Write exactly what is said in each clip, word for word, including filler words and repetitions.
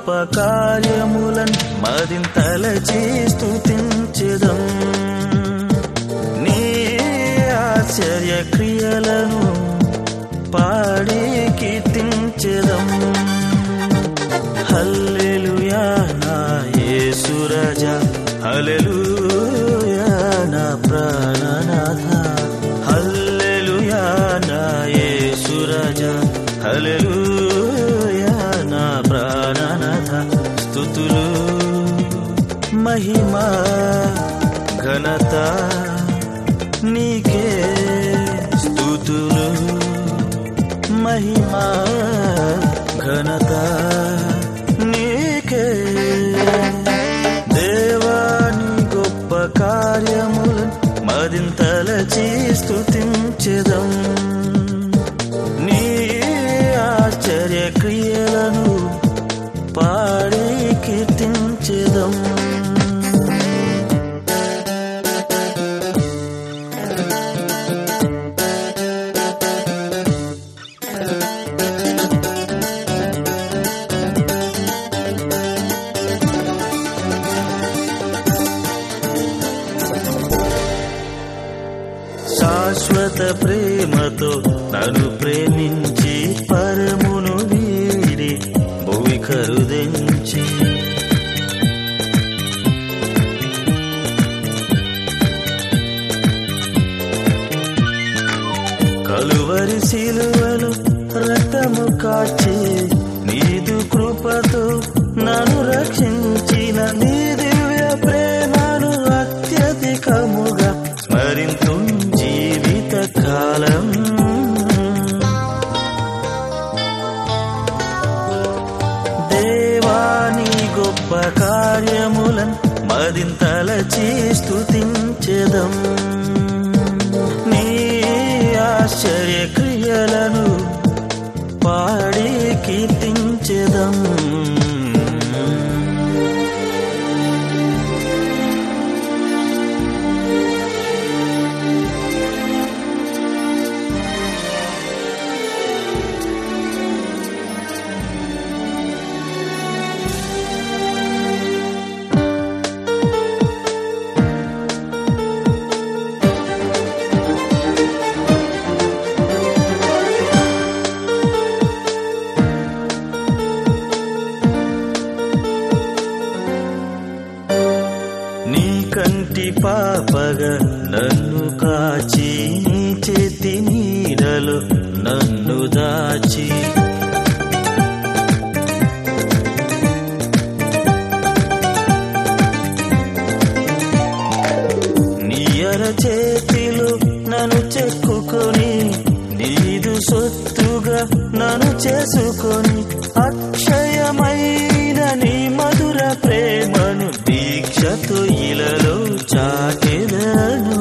గొప్ప కార్యములను మదింతలచి స్తుతించెదం. నీ ఆశ్చర్య క్రియలను పాడి కీర్తించెదం. హల్లెలూయా నా యేసు రాజా, హల్లెలూయా నా ప్రాణనాథ, హల్లెలూయా నా యేసు రాజా, హల్లెలూయా నా ప్రాణనాథ. స్తుతులు మహిమ ఘనత నీకే, స్తుతులు మహిమ ఘనత నీకే. దేవాని గొప్ప కార్యములను మదింతలచి స్తుతించెదం. నీ ఆశ్చర్య క్రియలను పాడి కీర్తించెదం. శాశ్వత ప్రేమతో నన్ను ప్రేమించి పరమును వీడి భూమి కరుదించి, కలువరి సిలువలు రక్తము కాచి నీదు కృపతో నన్ను రక్షించిన నీ దివ్య ప్రేమను అత్యధికముగా స్మరింతు జీవిత కాలం. దేవాని గొప్ప కార్యములను మదింతలచి స్తుతించెదం. నీ ఆశ్చర్య క్రియలను పాడి కీర్తించెదం. నీ కంటి పాపగా నన్ను కాచి, నీ చేతి నీడలో నన్ను దాచి, నీ అర చేతిలో నన్ను చెక్కుకొని, నీదు సొత్తుగా నన్ను చేసుకొని, అక్షయమైన నీ మధుర ప్రేమను దీక్షతో ఇలలో చాటెదను.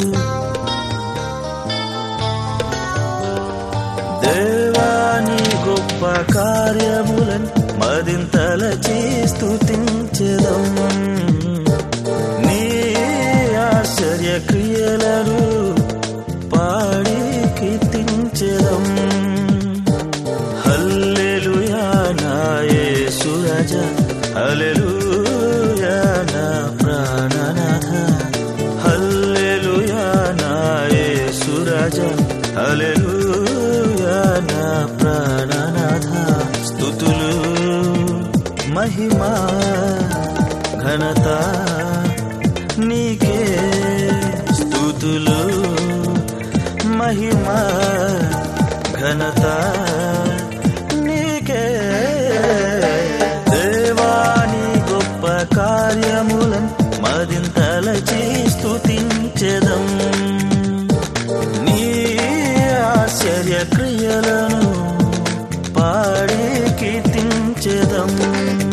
దేవాని గొప్ప కార్యములను మదింతలచి స్తుతించెదం. నీ ఆశ్చర్య క్రియలను పాడి కీర్తించెదం. హల్లెలూయా నా యేసు రాజా, హల్లెలూయా నా ప్రాణనాథ, హల్లెలూయా నా యేసు రాజా, హల్లెలూయా నా ప్రాణనాథ. స్తుతులు మహిమ ఘనత నీకే, స్తుతులు మహిమ ఘనత నీకే. దేవాని గొప్ప కార్యములను మదింతలచి స్తుతించెదం. నీ ఆశ్చర్య క్రియలను పాడి కీర్తించెదం.